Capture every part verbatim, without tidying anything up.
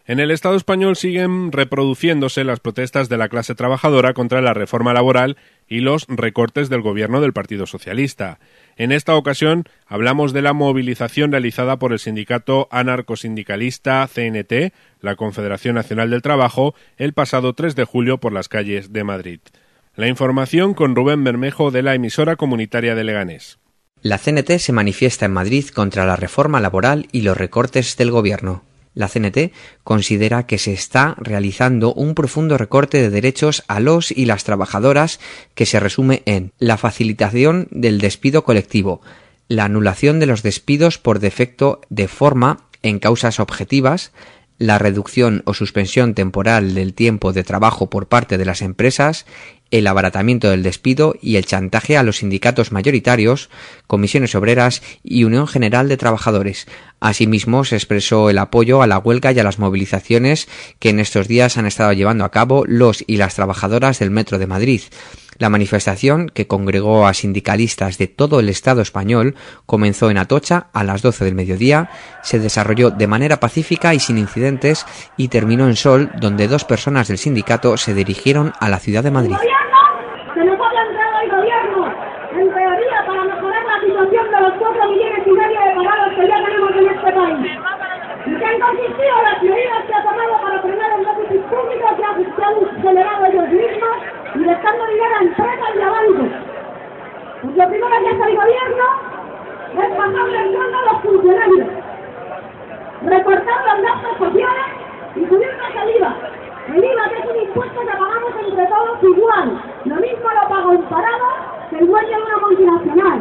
En el Estado español siguen reproduciéndose las protestas de la clase trabajadora contra la reforma laboral y los recortes del gobierno del Partido Socialista. En esta ocasión hablamos de la movilización realizada por el sindicato anarcosindicalista C N T, la Confederación Nacional del Trabajo, el pasado tres de julio por las calles de Madrid. La información con Rubén Bermejo de la emisora comunitaria de Leganés. La C N T se manifiesta en Madrid contra la reforma laboral y los recortes del gobierno. La C N T considera que se está realizando un profundo recorte de derechos a los y las trabajadoras que se resume en la facilitación del despido colectivo, la anulación de los despidos por defecto de forma en causas objetivas, la reducción o suspensión temporal del tiempo de trabajo por parte de las empresas, el abaratamiento del despido y el chantaje a los sindicatos mayoritarios, comisiones obreras y Unión General de Trabajadores. Asimismo, se expresó el apoyo a la huelga y a las movilizaciones que en estos días han estado llevando a cabo los y las trabajadoras del Metro de Madrid. La manifestación, que congregó a sindicalistas de todo el Estado español, comenzó en Atocha a las doce del mediodía, se desarrolló de manera pacífica y sin incidentes y terminó en Sol, donde dos personas del sindicato se dirigieron a la ciudad de Madrid. Se nos ha planteado el gobierno, en teoría, para mejorar la situación de los cuatro millones y medio de parados que ya tenemos en este país. ¿Y qué han consistido las medidas que ha tomado para frenar el déficit público que han generado ellos mismos y dejando dinero a empresas y a bancos? Pues lo primero que hace el gobierno es bajarle el sueldo a los funcionarios, recortar los gastos sociales y subirnos el I V A. El I V A, que es un impuesto que pagamos entre todos igual. Lo mismo lo paga un parado que el dueño de una multinacional.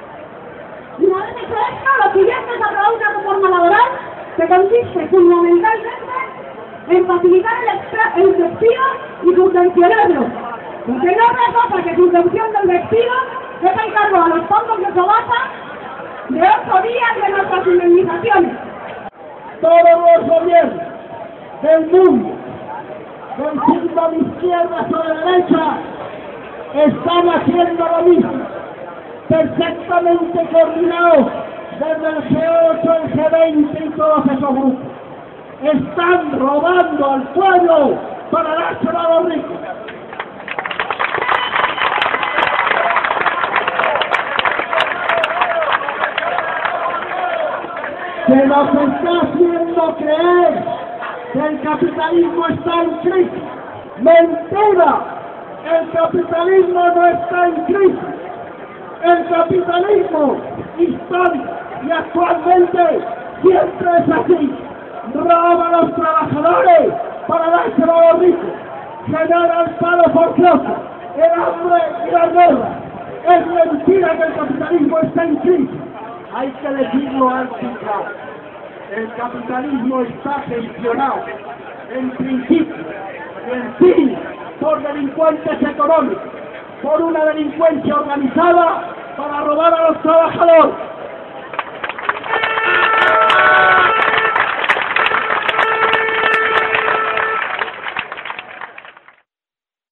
Y una vez hecho esto, lo siguiente es aprobar una reforma laboral que consiste fundamentalmente en facilitar el, el despido y subvencionarlo. Porque no es cosa que subvención del despido deja encargo a los fondos de Sobasa de ocho días de nuestras indemnizaciones. Todos los gobiernos del mundo, del signo de izquierda sobre derecha, están haciendo lo mismo, perfectamente coordinados desde el G ocho, el G veinte y todos esos grupos. Están robando al pueblo para dárselo a los ricos. Se nos está haciendo creer que el capitalismo está en crisis. ¡Mentira! El capitalismo no está en crisis. El capitalismo histórico y actualmente siempre es así. Roba a los trabajadores para dárselo a los ricos. Genera el paro forzoso, el hambre y la guerra. Es mentira que el capitalismo está en crisis. Hay que decirlo alto y claro. El capitalismo está gestionado, en principio y en fin, por delincuentes económicos, por una delincuencia organizada para robar a los trabajadores.